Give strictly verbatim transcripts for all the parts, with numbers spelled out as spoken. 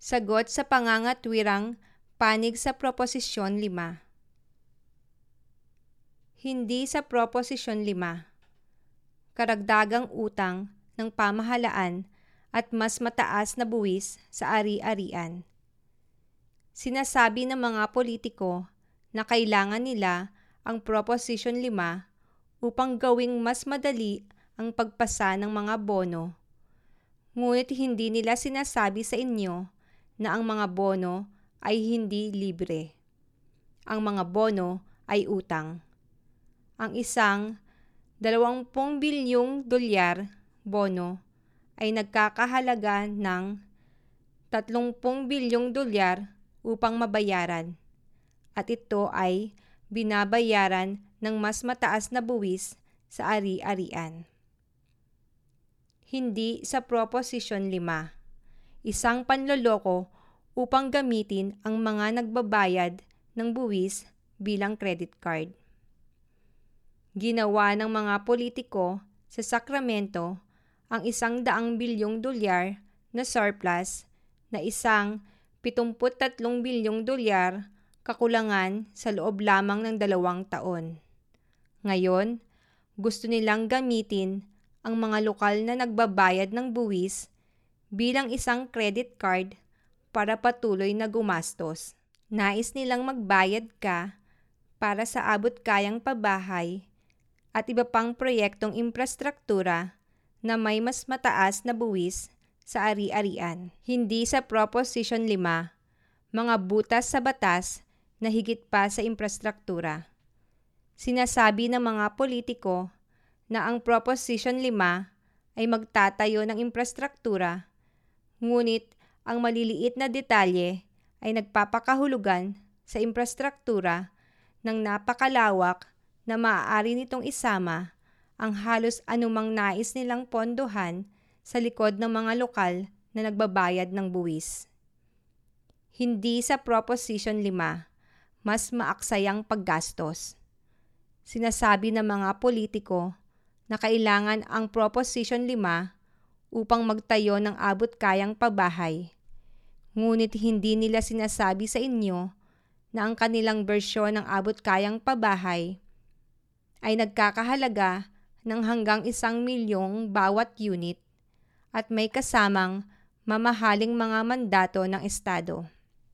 Sagot sa pangangatwirang panig sa Proposisyon lima. Hindi sa Proposisyon lima. Karagdagang utang ng pamahalaan at mas mataas na buwis sa ari-arian. Sinasabi ng mga politiko na kailangan nila ang Proposisyon lima upang gawing mas madali ang pagpasa ng mga bono. Ngunit hindi nila sinasabi sa inyo na ang mga bono ay hindi libre. Ang mga bono ay utang. Ang isang dalawampung bilyong dolyar bono ay nagkakahalaga ng tatlumpung bilyong dolyar upang mabayaran, at ito ay binabayaran ng mas mataas na buwis sa ari-arian. Hindi sa Proposisyon lima. Isang panloloko upang gamitin ang mga nagbabayad ng buwis bilang credit card. Ginawa ng mga politiko sa Sacramento ang isang daang bilyong dolyar na surplus na isang pitungput tatlong bilyong dolyar kakulangan sa loob lamang ng dalawang taon. Ngayon, gusto nilang gamitin ang mga lokal na nagbabayad ng buwis bilang isang credit card para patuloy na gumastos. Nais nilang magbayad ka para sa abot-kayang pabahay at iba pang proyektong infrastruktura na may mas mataas na buwis sa ari-arian. Hindi sa Proposisyon lima, mga butas sa batas na higit pa sa infrastruktura. Sinasabi ng mga politiko na ang Proposisyon lima ay magtatayo ng infrastruktura, ngunit ang maliliit na detalye ay nagpapakahulugan sa infrastruktura ng napakalawak na maaari nitong isama ang halos anumang nais nilang pondohan sa likod ng mga lokal na nagbabayad ng buwis. Hindi sa Proposisyon lima, mas maaksayang paggastos. Sinasabi ng mga politiko na kailangan ang Proposisyon lima upang magtayo ng abot-kayang pabahay. Ngunit hindi nila sinasabi sa inyo na ang kanilang bersyon ng abot-kayang pabahay ay nagkakahalaga ng hanggang isang milyong bawat unit at may kasamang mamahaling mga mandato ng Estado.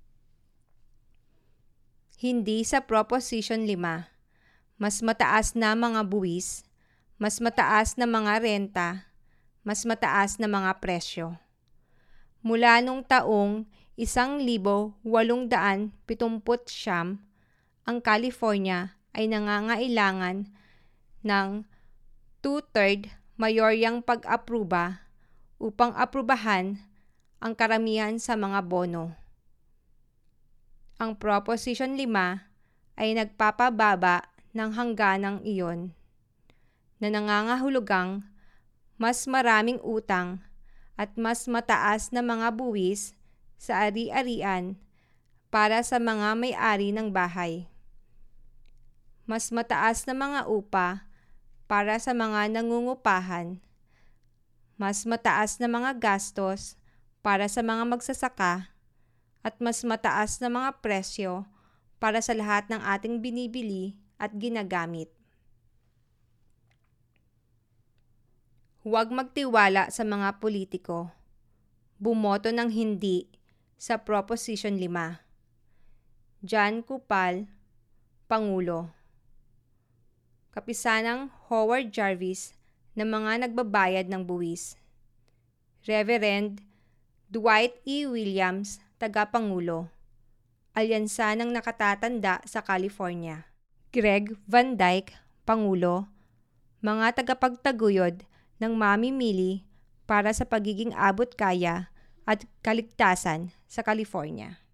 Hindi sa Proposisyon lima, mas mataas na mga buwis, mas mataas na mga renta, mas mataas na mga presyo. Mula nung taong isang libo walong daan pitumput siyam, ang California ay nangangailangan ng two-third mayoryang pag-apruba upang aprubahan ang karamihan sa mga bono. Ang Proposisyon lima ay nagpapababa ng hangganang iyon na nangangahulugang mas maraming utang at mas mataas na mga buwis sa ari-arian para sa mga may-ari ng bahay. Mas mataas na mga upa para sa mga nangungupahan. Mas mataas na mga gastos para sa mga magsasaka at mas mataas na mga presyo para sa lahat ng ating binibili at ginagamit. Huwag magtiwala sa mga politiko. Bumoto ng hindi sa Proposisyon lima. John Kupal, Pangulo. Kapisanang Howard Jarvis ng mga nagbabayad ng buwis. Reverend Dwight E. Williams, Tagapangulo. Alyansa ng Nakatatanda sa California. Greg Van Dyke, Pangulo. Mga tagapagtaguyod ng mamimili para sa pagiging abot-kaya at kaligtasan sa California.